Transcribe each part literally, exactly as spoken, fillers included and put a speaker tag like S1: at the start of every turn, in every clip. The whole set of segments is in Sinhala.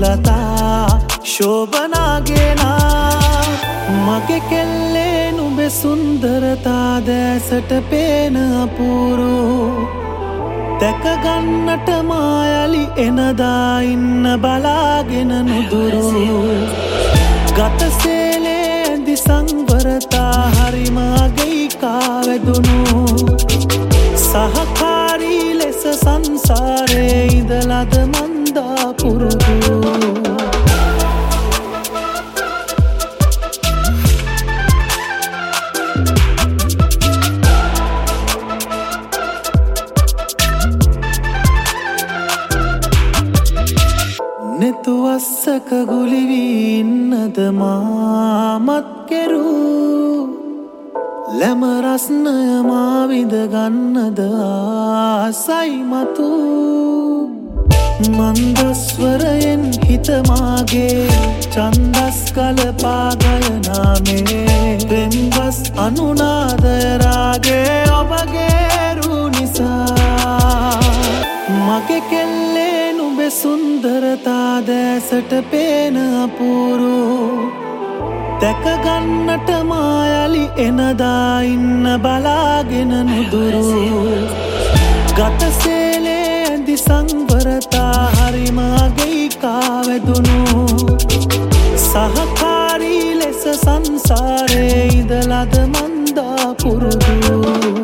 S1: ලතා ශෝභනාගේ නා මගේ කෙල්ලේ නුඹේ සුන්දරතා දැසට පේන අපූරු දැක ගන්නට මායලි එනදා ඉන්න බලාගෙන නුදුරු ගතසේලේ ඇඳි සංවරතා හරිම අගයිකා වැදුණු සහකාරී ලෙස සංසාරේ ඉඳලද මන්දා පුරුදු නෙතු අස්සක ගුලිවී ඉන්නද මාමත් කෙරූ ලැම රස්නය මා විඳ ගන්නද ආසයි මතු මන්දස්වරයෙන් හිත මාගේ ඡන්දස් කලපා ගයනාමේ පෙම්වස් අනුනාදය රාගේ ඔබගේ රු නිසා මගේ කෙල්ලේ නුඹේ සුන්දරතා දැසට පේන අපූරු දැක ගන්නට මායලි එනදා ඉන්න බලාගෙන නුදුරු ගතසේලේ ඇඳි සංවරතා හරිම අගයිකා වැදුණු සහකාරී ලෙස සංසාරේ ඉඳලද මන්දා පුරුදු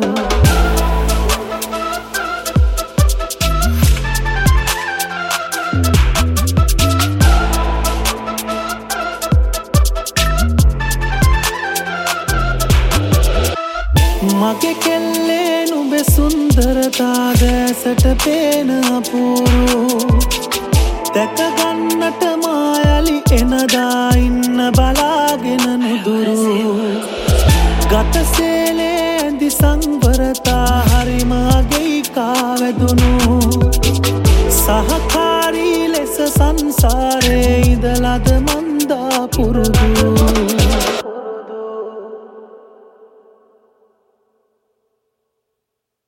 S1: මගේ කෙල්ලේ නුඹේ සුන්දරතා දැසට පේන අපූරු දැක ගන්නට මායලි එනදා ඉන්න බලාගෙන නුදුරු ගතසේලේ ඇඳි සංවරතා හරිම අගයිකා වැදුණු සහකාරී ලෙස සංසාර